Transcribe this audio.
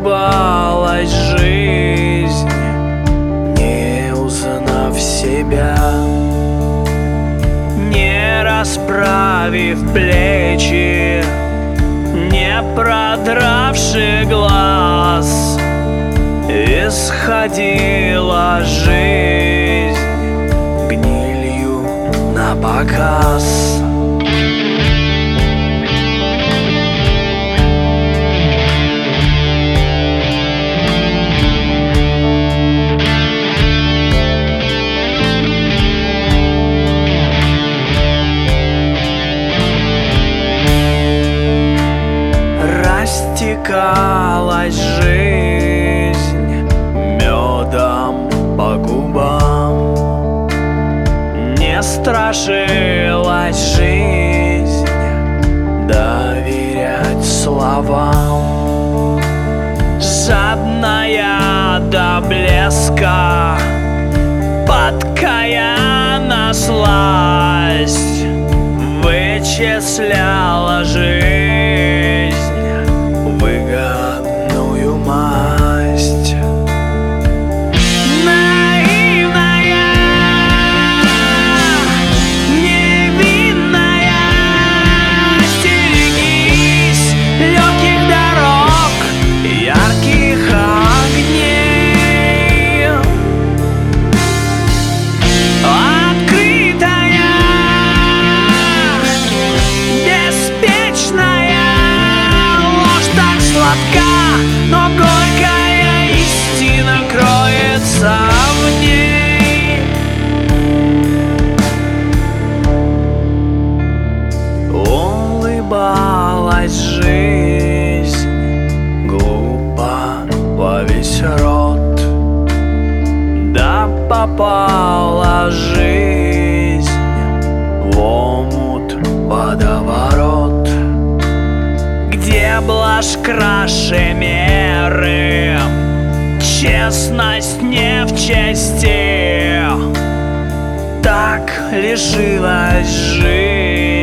улыбалась жизнь, не узнав себя, не расправив плечи, не продравши глаз. Исходила жизнь гнилью на показ. Растекалась жизнь медом по губам, не страшилась жизнь доверять словам. Жадная до блеска, падкая на сласть, вычисляла жизнь выгодную масть. Наивная, невинная, стерегись легких дорог, ярких огней. Открытая, беспечная ложь так сладка, но горькая истина кроется в ней. Улыбалась жизнь глупо во весь рот, да попала жизнь в омут водоворот, где блажь краше меры, честность не в чести. Так лишилась жизнь